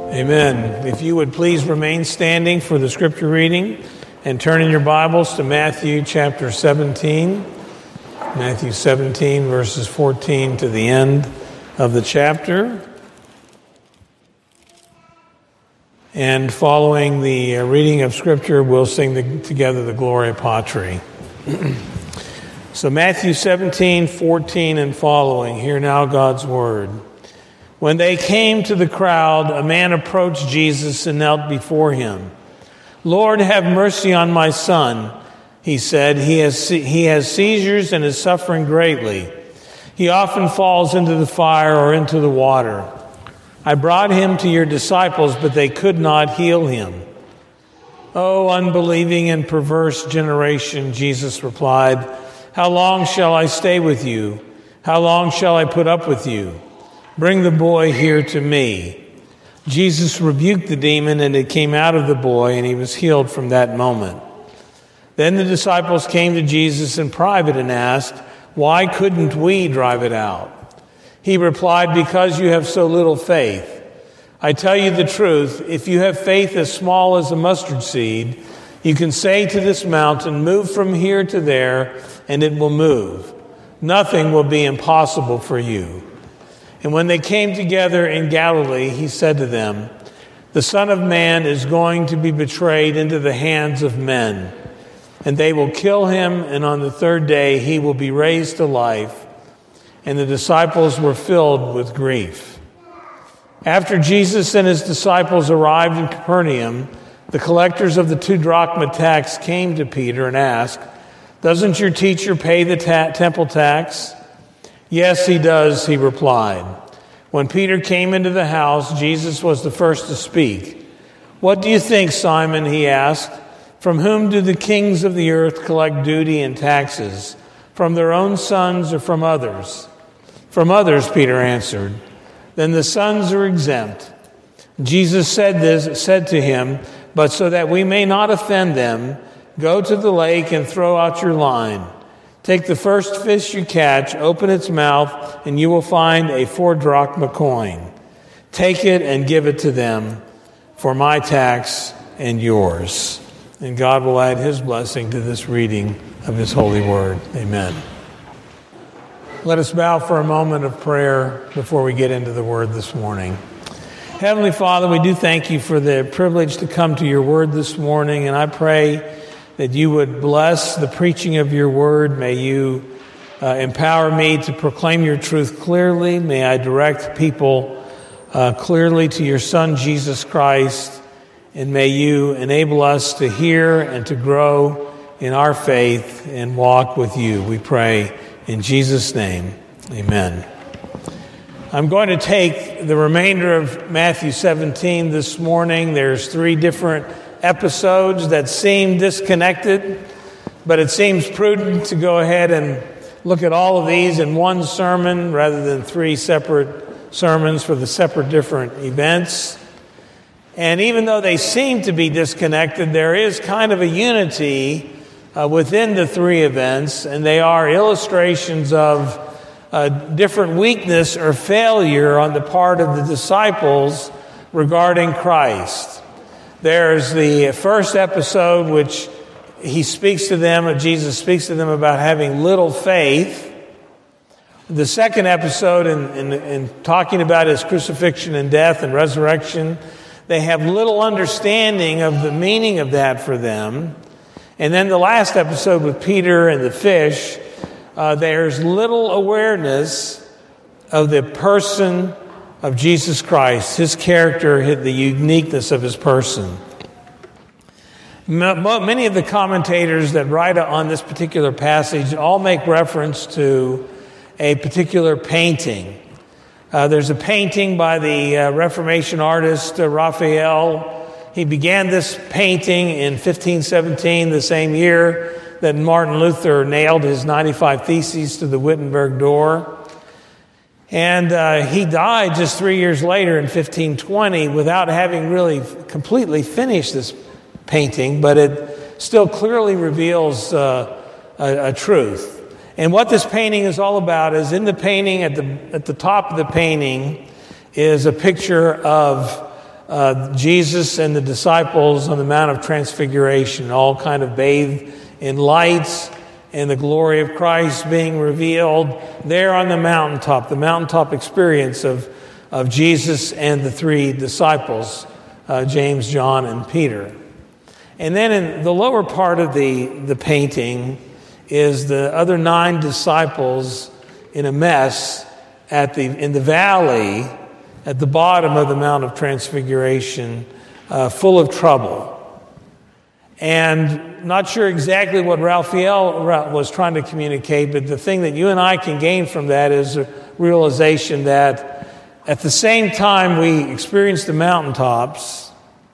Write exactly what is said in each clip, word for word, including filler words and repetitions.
Amen. If you would please remain standing for the scripture reading and turn in your Bibles to Matthew chapter seventeen. Matthew seventeen, verses fourteen to the end of the chapter. And following the reading of scripture, we'll sing the, together the Gloria Patri. So Matthew seventeen, fourteen and following. Hear now God's word. When they came to the crowd, a man approached Jesus and knelt before him. "Lord, have mercy on my son," he said. He has, he has seizures and is suffering greatly. He often falls into the fire or into the water. I brought him to your disciples, but they could not heal him. "O unbelieving and perverse generation," Jesus replied, "how long shall I stay with you? How long shall I put up with you? Bring the boy here to me." Jesus rebuked the demon, and it came out of the boy, and he was healed from that moment. Then the disciples came to Jesus in private and asked, "Why couldn't we drive it out?" He replied, "Because you have so little faith. I tell you the truth, if you have faith as small as a mustard seed, you can say to this mountain, 'Move from here to there,' and it will move. Nothing will be impossible for you." And when they came together in Galilee, he said to them, "The Son of Man is going to be betrayed into the hands of men, and they will kill him, and on the third day he will be raised to life." And the disciples were filled with grief. After Jesus and his disciples arrived in Capernaum, the collectors of the two drachma tax came to Peter and asked, "Doesn't your teacher pay the ta- temple tax?" "Yes, he does," he replied. When Peter came into the house, Jesus was the first to speak. "What do you think, Simon?" he asked. "From whom do the kings of the earth collect duty and taxes? From their own sons or from others?" "From others," Peter answered. "Then the sons are exempt." Jesus said this, said to him, "But so that we may not offend them, go to the lake and throw out your line. Take the first fish you catch, open its mouth, and you will find a four drachma coin. Take it and give it to them for my tax and yours." And God will add his blessing to this reading of his holy word. Amen. Let us bow for a moment of prayer before we get into the word this morning. Heavenly Father, we do thank you for the privilege to come to your word this morning, and I pray that you would bless the preaching of your word. May you uh, empower me to proclaim your truth clearly. May I direct people uh, clearly to your Son, Jesus Christ. And may you enable us to hear and to grow in our faith and walk with you. We pray in Jesus' name. Amen. I'm going to take the remainder of Matthew seventeen this morning. There's three different episodes that seem disconnected, but it seems prudent to go ahead and look at all of these in one sermon rather than three separate sermons for the separate different events. And even though they seem to be disconnected, there is kind of a unity uh, within the three events, and they are illustrations of a different weakness or failure on the part of the disciples regarding Christ. There's the first episode, which he speaks to them, Jesus speaks to them about having little faith. The second episode, in, in, in talking about his crucifixion and death and resurrection, they have little understanding of the meaning of that for them. And then the last episode with Peter and the fish, uh, there's little awareness of the person of Jesus Christ, his character, the uniqueness of his person. Many of the commentators that write on this particular passage all make reference to a particular painting. Uh, there's a painting by the uh, Reformation artist uh, Raphael. He began this painting in fifteen seventeen, the same year that Martin Luther nailed his ninety-five Theses to the Wittenberg door. And uh, he died just three years later in fifteen twenty without having really completely finished this painting, but it still clearly reveals uh, a, a truth. And what this painting is all about is in the painting, at the at the top of the painting, is a picture of uh, Jesus and the disciples on the Mount of Transfiguration, all kind of bathed in lights and the glory of Christ being revealed there on the mountaintop, the mountaintop experience of, of Jesus and the three disciples, uh, James, John, and Peter. And then in the lower part of the, the painting is the other nine disciples in a mess at the in the valley at the bottom of the Mount of Transfiguration, uh, full of trouble. And not sure exactly what Raphael was trying to communicate, but the thing that you and I can gain from that is a realization that at the same time we experience the mountaintops,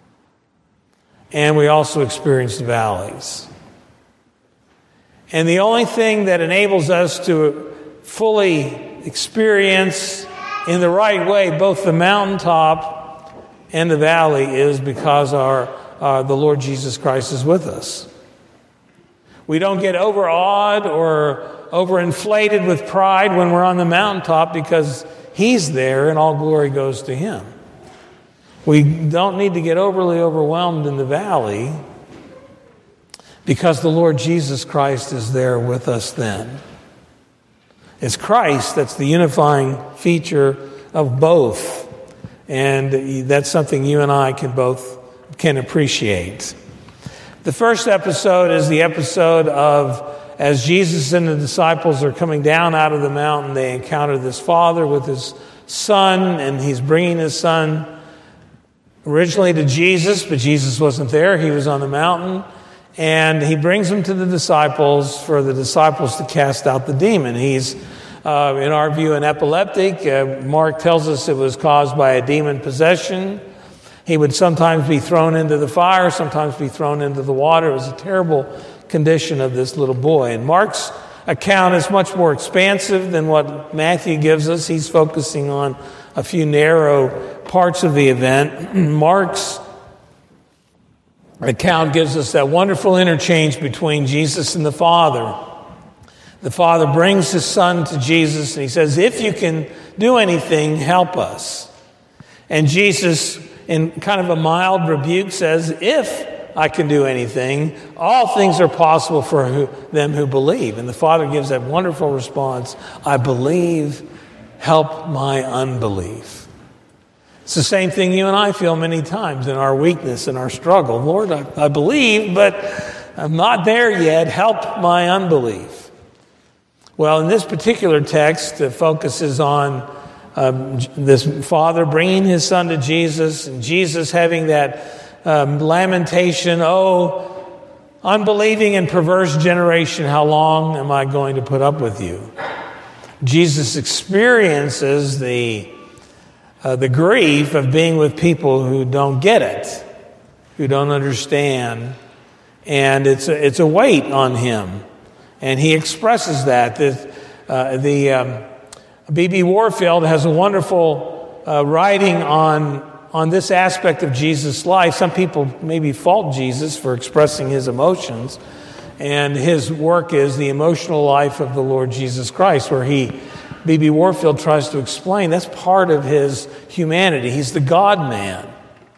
and we also experience the valleys. And the only thing that enables us to fully experience in the right way both the mountaintop and the valley is because our uh, the Lord Jesus Christ is with us. We don't get overawed or overinflated with pride when we're on the mountaintop because He's there and all glory goes to Him. We don't need to get overly overwhelmed in the valley because the Lord Jesus Christ is there with us then. It's Christ that's the unifying feature of both. And that's something you and I can both can appreciate. The first episode is the episode of as Jesus and the disciples are coming down out of the mountain, they encounter this father with his son, and he's bringing his son originally to Jesus, but Jesus wasn't there. He was on the mountain. And he brings him to the disciples for the disciples to cast out the demon. He's, uh, in our view, an epileptic. Uh, Mark tells us it was caused by a demon possession. He would sometimes be thrown into the fire, sometimes be thrown into the water. It was a terrible condition of this little boy. And Mark's account is much more expansive than what Matthew gives us. He's focusing on a few narrow parts of the event. Mark's account gives us that wonderful interchange between Jesus and the Father. The Father brings His Son to Jesus and He says, if you can do anything, help us. And Jesus, in kind of a mild rebuke, says, if I can do anything, all things are possible for who, them who believe. And the Father gives that wonderful response, I believe, help my unbelief. It's the same thing you and I feel many times in our weakness and our struggle. Lord, I, I believe, but I'm not there yet. Help my unbelief. Well, in this particular text, the focus is on um, this father bringing his son to Jesus, and Jesus having that um, lamentation, oh, unbelieving and perverse generation, how long am I going to put up with you? Jesus experiences the Uh, the grief of being with people who don't get it, who don't understand, and it's a, it's a weight on him, and he expresses that. The, uh, the um, B B Warfield has a wonderful uh, writing on on this aspect of Jesus' life. Some people maybe fault Jesus for expressing his emotions, and his work is The Emotional Life of the Lord Jesus Christ, where he B B Warfield tries to explain that's part of his humanity. He's the God-man.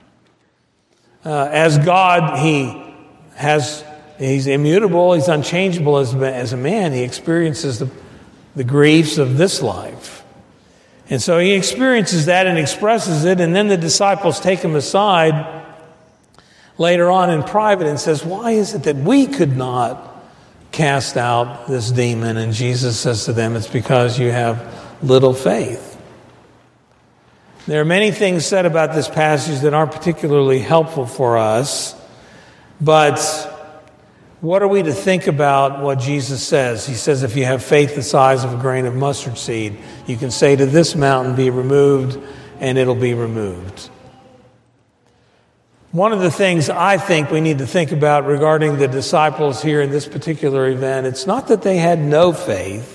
Uh, as God, he has he's immutable, he's unchangeable as, as a man. He experiences the, the griefs of this life. And so he experiences that and expresses it, and then the disciples take him aside later on in private and says, why is it that we could not cast out this demon? And Jesus says to them, it's because you have little faith. There are many things said about this passage that aren't particularly helpful for us, but what are we to think about what Jesus says? He says, if you have faith the size of a grain of mustard seed, you can say to this mountain, be removed, and it'll be removed. One of the things I think we need to think about regarding the disciples here in this particular event, it's not that they had no faith.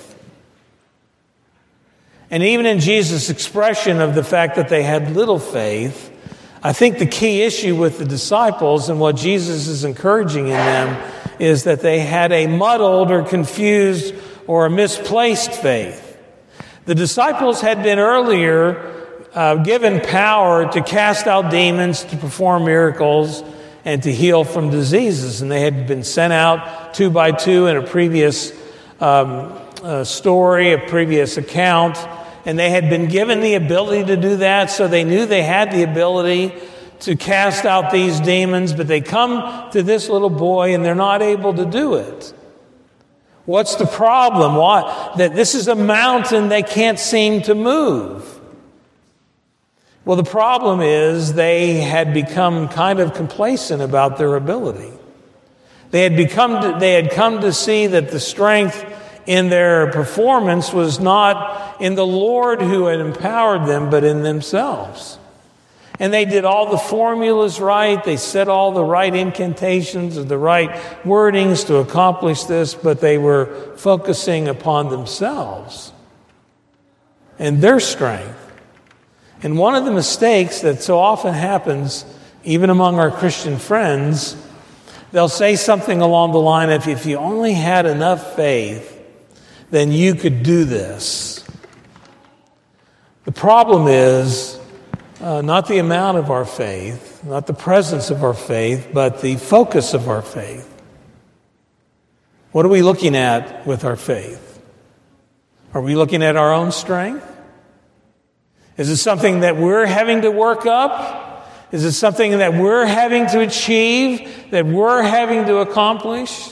And even in Jesus' expression of the fact that they had little faith, I think the key issue with the disciples and what Jesus is encouraging in them is that they had a muddled or confused or a misplaced faith. The disciples had been earlier uh, given power to cast out demons, to perform miracles, and to heal from diseases. And they had been sent out two by two in a previous um, uh, story, a previous account. And they had been given the ability to do that, so they knew they had the ability to cast out these demons. But they come to this little boy and they're not able to do it. What's the problem? Why? That this is a mountain they can't seem to move. Well, the problem is they had become kind of complacent about their ability. They had become to, they had come to see that the strength in their performance was not in the Lord who had empowered them, but in themselves. And they did all the formulas right. They said all the right incantations or the right wordings to accomplish this, but they were focusing upon themselves and their strength. And one of the mistakes that so often happens, even among our Christian friends, they'll say something along the line of, if you only had enough faith, then you could do this. The problem is uh, not the amount of our faith, not the presence of our faith, but the focus of our faith. What are we looking at with our faith? Are we looking at our own strength? Is it something that we're having to work up? Is it something that we're having to achieve, that we're having to accomplish?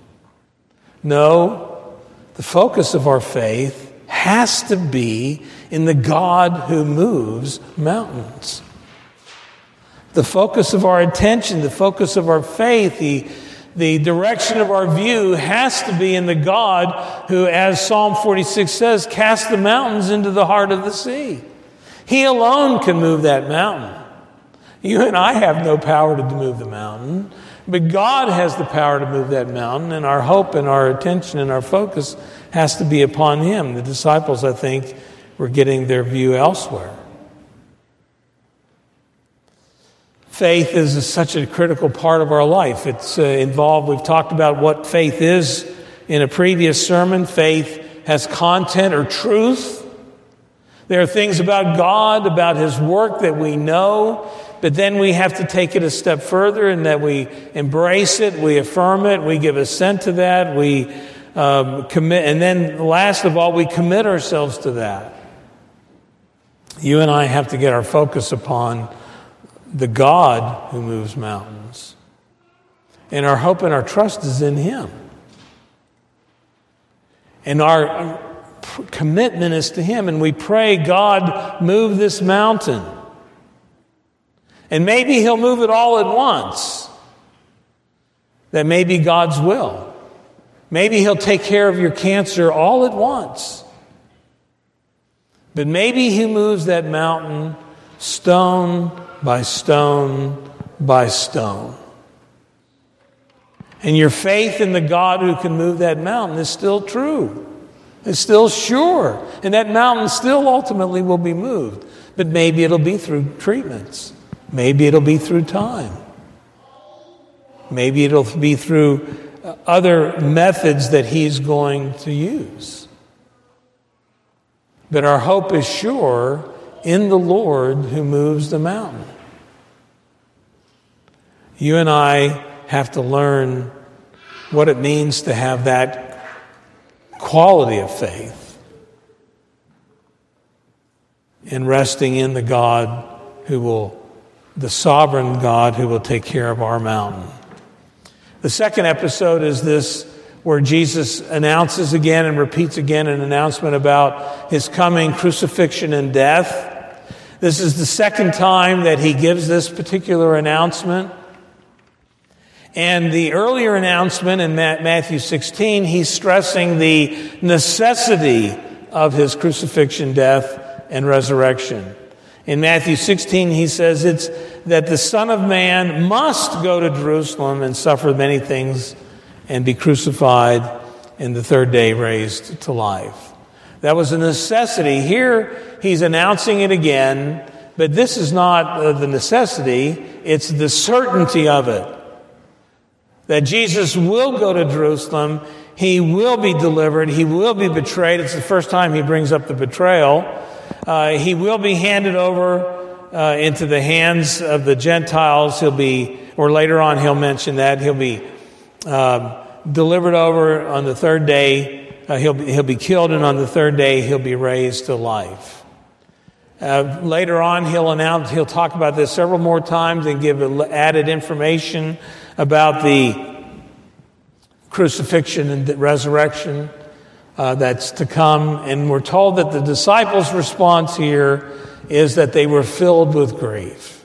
No. The focus of our faith has to be in the God who moves mountains. The focus of our attention, the focus of our faith, the, the direction of our view has to be in the God who, as Psalm forty-six says, cast the mountains into the heart of the sea. He alone can move that mountain. You and I have no power to move the mountain, but God has the power to move that mountain, and our hope and our attention and our focus has to be upon Him. The disciples, I think, were getting their view elsewhere. Faith is a, such a critical part of our life. It's uh, involved, we've talked about what faith is in a previous sermon. Faith has content or truth. There are things about God, about His work that we know, but then we have to take it a step further in that we embrace it, we affirm it, we give assent to that, we um, commit, and then last of all, we commit ourselves to that. You and I have to get our focus upon the God who moves mountains. And our hope and our trust is in Him. And our commitment is to Him, and we pray, God, move this mountain. And maybe He'll move it all at once. That may be God's will. Maybe He'll take care of your cancer all at once. But maybe He moves that mountain stone by stone by stone. And your faith in the God who can move that mountain is still true. It's still sure. And that mountain still ultimately will be moved. But maybe it'll be through treatments. Maybe it'll be through time. Maybe it'll be through other methods that He's going to use. But our hope is sure in the Lord who moves the mountain. You and I have to learn what it means to have that quality of faith in resting in the God who will, the sovereign God who will take care of our mountain. The second episode is this, where Jesus announces again and repeats again an announcement about His coming crucifixion and death. This is the second time that He gives this particular announcement. And the earlier announcement in Matthew sixteen, He's stressing the necessity of His crucifixion, death, and resurrection. In Matthew sixteen, He says it's that the Son of Man must go to Jerusalem and suffer many things and be crucified and the third day raised to life. That was a necessity. Here, He's announcing it again, but this is not the necessity, it's the certainty of it. That Jesus will go to Jerusalem, He will be delivered, He will be betrayed. It's the first time He brings up the betrayal. Uh, he will be handed over uh, into the hands of the Gentiles. He'll be, or later on he'll mention that, he'll be uh, delivered over on the third day. Uh, he'll, be, he'll be killed, and on the third day he'll be raised to life. Uh, later on he'll announce, he'll talk about this several more times and give added information about the crucifixion and resurrection uh, that's to come. And we're told that the disciples' response here is that they were filled with grief.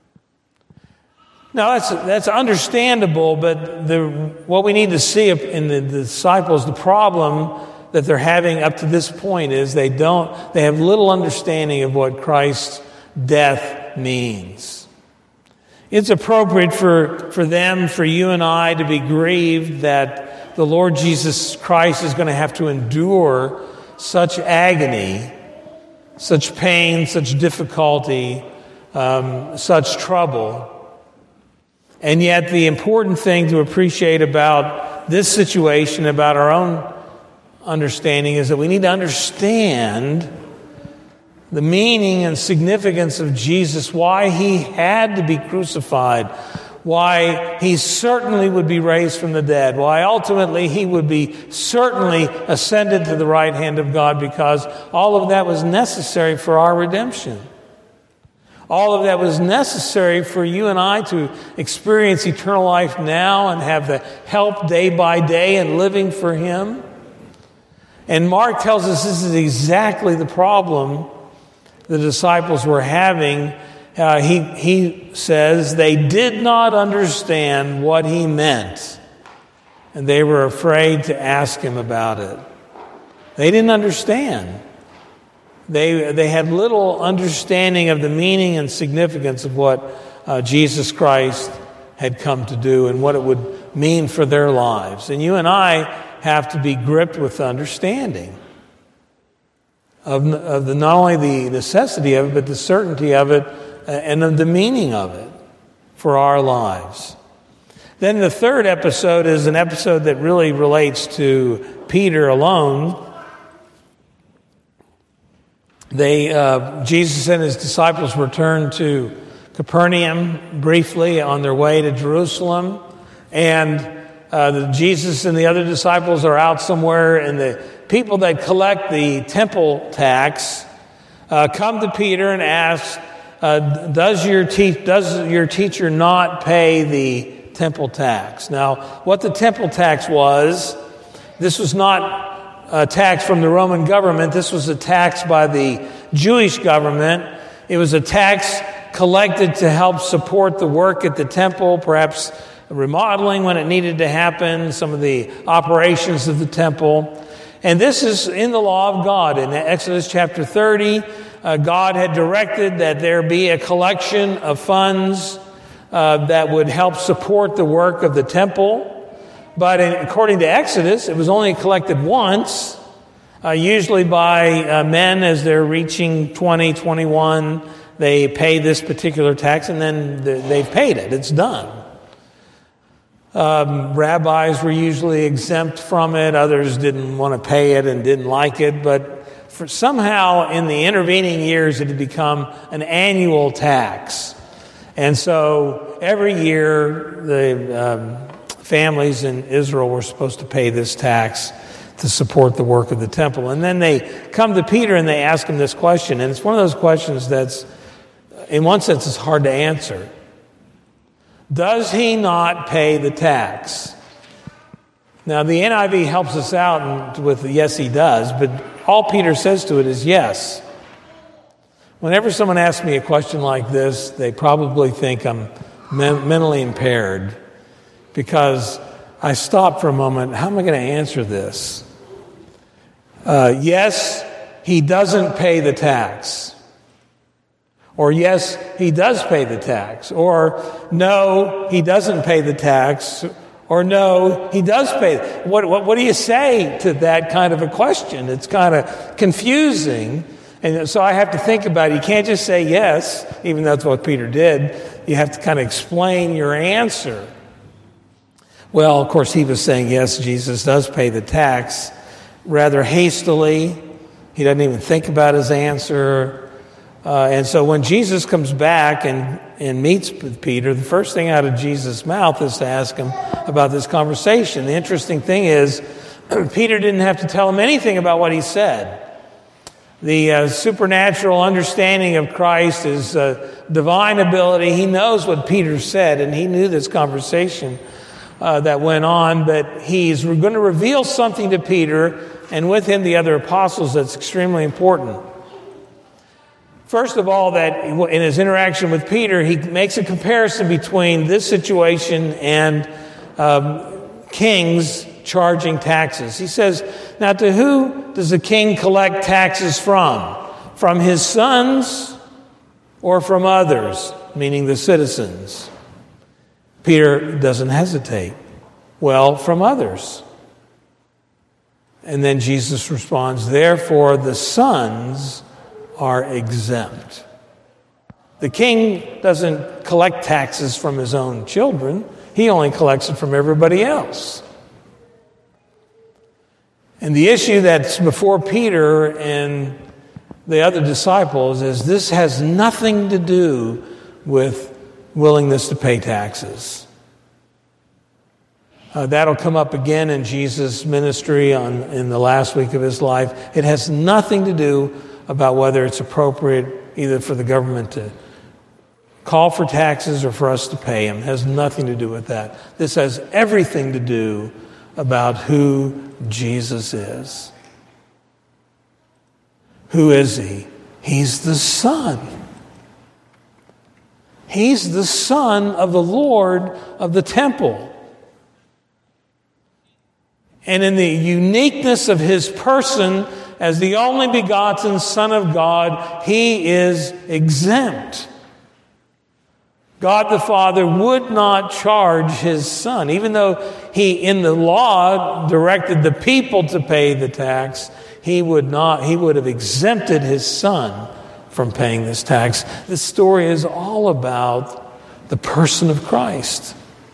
Now, that's that's understandable, but the what we need to see in the, the disciples, the problem that they're having up to this point is they don't, they have little understanding of what Christ's death means. It's appropriate for, for them, for you and I, to be grieved that the Lord Jesus Christ is going to have to endure such agony, such pain, such difficulty, um, such trouble. And yet the important thing to appreciate about this situation, about our own understanding, is that we need to understand the meaning and significance of Jesus, why he had to be crucified, why he certainly would be raised from the dead, why ultimately he would be certainly ascended to the right hand of God, because all of that was necessary for our redemption. All of that was necessary for you and I to experience eternal life now and have the help day by day in living for him. And Mark tells us this is exactly the problem the disciples were having. Uh, he, he says they did not understand what he meant, and they were afraid to ask him about it. They didn't understand. They, they had little understanding of the meaning and significance of what uh, Jesus Christ had come to do and what it would mean for their lives. And you and I have to be gripped with understanding of, of the, not only the necessity of it, but the certainty of it uh, and of the meaning of it for our lives. Then the third episode is an episode that really relates to Peter alone. They, uh, Jesus and his disciples returned to Capernaum briefly on their way to Jerusalem, and uh, the, Jesus and the other disciples are out somewhere, and the people that collect the temple tax uh, come to Peter and ask, uh, does your te- does your teacher not pay the temple tax? Now, what the temple tax was, this was not a tax from the Roman government. This was a tax by the Jewish government. It was a tax collected to help support the work at the temple, perhaps remodeling when it needed to happen, some of the operations of the temple. And this is in the law of God. In Exodus chapter thirty, uh, God had directed that there be a collection of funds uh, that would help support the work of the temple. But in, according to Exodus, it was only collected once, uh, usually by uh, men as they're reaching twenty, twenty-one. They pay this particular tax, and then they've paid it. It's done. Um, rabbis were usually exempt from it. Others didn't want to pay it and didn't like it. But for somehow in the intervening years, it had become an annual tax. And so every year, the um, families in Israel were supposed to pay this tax to support the work of the temple. And then they come to Peter and they ask him this question. And it's one of those questions that's, in one sense, it's hard to answer. Does he not pay the tax? Now, the N I V helps us out with the yes, he does, but all Peter says to it is yes. Whenever someone asks me a question like this, they probably think I'm men- mentally impaired, because I stop for a moment. How am I going to answer this? Uh, yes, he doesn't pay the tax. Or yes, he does pay the tax. Or no, he doesn't pay the tax. Or no, he does pay. What, what, what do you say to that kind of a question? It's kind of confusing. And so I have to think about it. You can't just say yes, even though that's what Peter did. You have to kind of explain your answer. Well, of course, he was saying, yes, Jesus does pay the tax. Rather hastily, He doesn't even think about his answer. Uh, and so when Jesus comes back and, and meets with Peter, the first thing out of Jesus' mouth is to ask him about this conversation. The interesting thing is, Peter didn't have to tell him anything about what he said. The uh, supernatural understanding of Christ is uh, divine ability. He knows what Peter said, and he knew this conversation uh, that went on, but he's going to reveal something to Peter, and with him the other apostles, that's extremely important. First of all, that in his interaction with Peter, he makes a comparison between this situation and um, kings charging taxes. He says, now to who does the king collect taxes from? From his sons or from others, meaning the citizens? Peter doesn't hesitate. Well, from others. And then Jesus responds, therefore the sons are exempt. The king doesn't collect taxes from his own children. He only collects it from everybody else. And the issue that's before Peter and the other disciples is this has nothing to do with willingness to pay taxes. Uh, that'll come up again in Jesus' ministry on, in the last week of his life. It has nothing to do about whether it's appropriate either for the government to call for taxes or for us to pay them. It has nothing to do with that. This has everything to do about who Jesus is. Who is he? He's the Son. He's the Son of the Lord of the temple. And in the uniqueness of his person as the only begotten Son of God, he is exempt. God the Father would not charge his Son. Even though he, in the law, directed the people to pay the tax, he would not, he would have exempted his Son from paying this tax. This story is all about the person of Christ.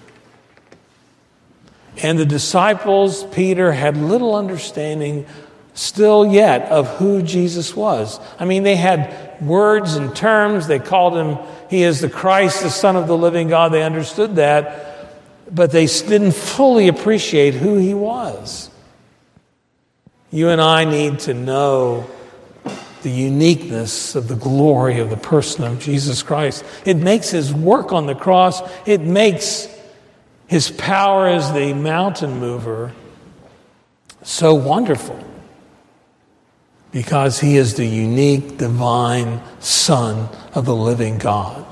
And the disciples, Peter, had little understanding still yet of who Jesus was. I mean, they had words and terms. They called him, he is the Christ, the Son of the living God. They understood that, but they didn't fully appreciate who he was. You and I need to know the uniqueness of the glory of the person of Jesus Christ. It makes his work on the cross, it makes his power as the mountain mover so wonderful. Because he is the unique, divine Son of the living God.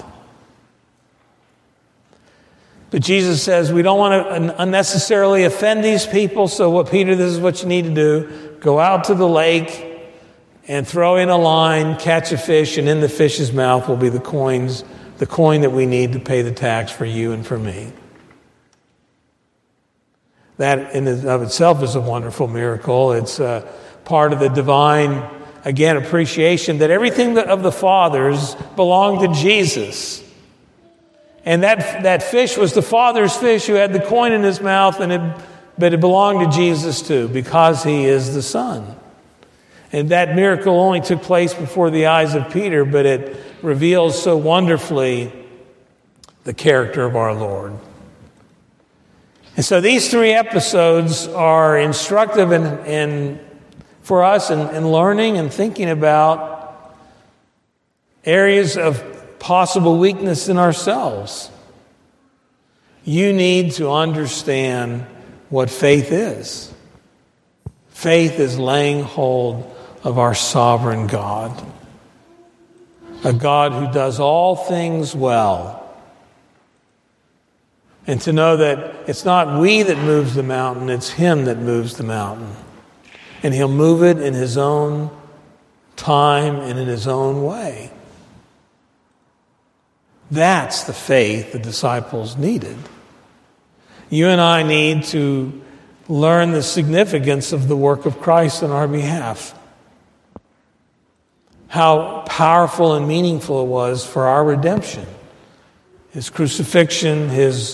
But Jesus says we don't want to unnecessarily offend these people, so what Peter, this is what you need to do. Go out to the lake and throw in a line, catch a fish, and in the fish's mouth will be the coins, the coin that we need to pay the tax for you and for me. That in and of itself is a wonderful miracle. It's uh, part of the divine, again, appreciation that everything of the Father's belonged to Jesus. And that that fish was the Father's fish who had the coin in his mouth, and it, but it belonged to Jesus too, because he is the Son. And that miracle only took place before the eyes of Peter, but it reveals so wonderfully the character of our Lord. And so these three episodes are instructive in, in for us in, in learning and thinking about areas of possible weakness in ourselves. You need to understand what faith is. Faith is laying hold of our sovereign God, a God who does all things well. And to know that it's not we that moves the mountain, it's him that moves the mountain. And he'll move it in his own time and in his own way. That's the faith the disciples needed. You and I need to learn the significance of the work of Christ on our behalf. How powerful and meaningful it was for our redemption. His crucifixion, his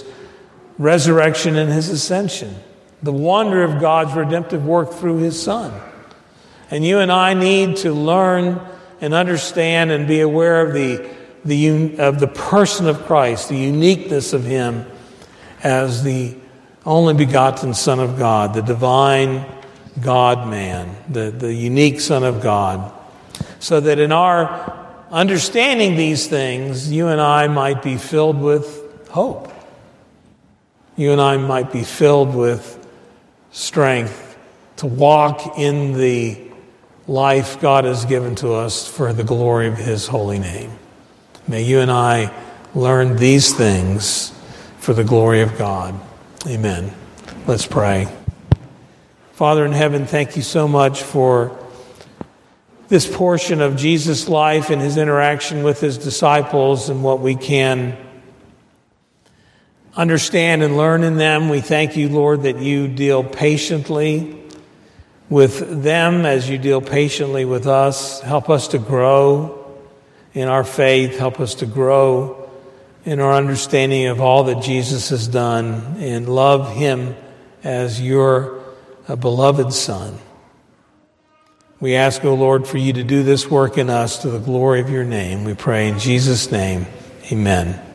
resurrection, and his ascension. The wonder of God's redemptive work through his Son. And you and I need to learn and understand and be aware of the, the, of the person of Christ, the uniqueness of him as the only begotten Son of God, the divine God-man, the, the unique Son of God, so that in our understanding these things, you and I might be filled with hope. You and I might be filled with strength to walk in the life God has given to us for the glory of his holy name. May you and I learn these things for the glory of God. Amen. Let's pray. Father in heaven, thank you so much for this portion of Jesus' life and his interaction with his disciples and what we can understand and learn in them. We thank you, Lord, that you deal patiently with them as you deal patiently with us. Help us to grow in our faith. Help us to grow in our understanding of all that Jesus has done and love him as your beloved Son. We ask, O Lord, for you to do this work in us to the glory of your name. We pray in Jesus' name. Amen.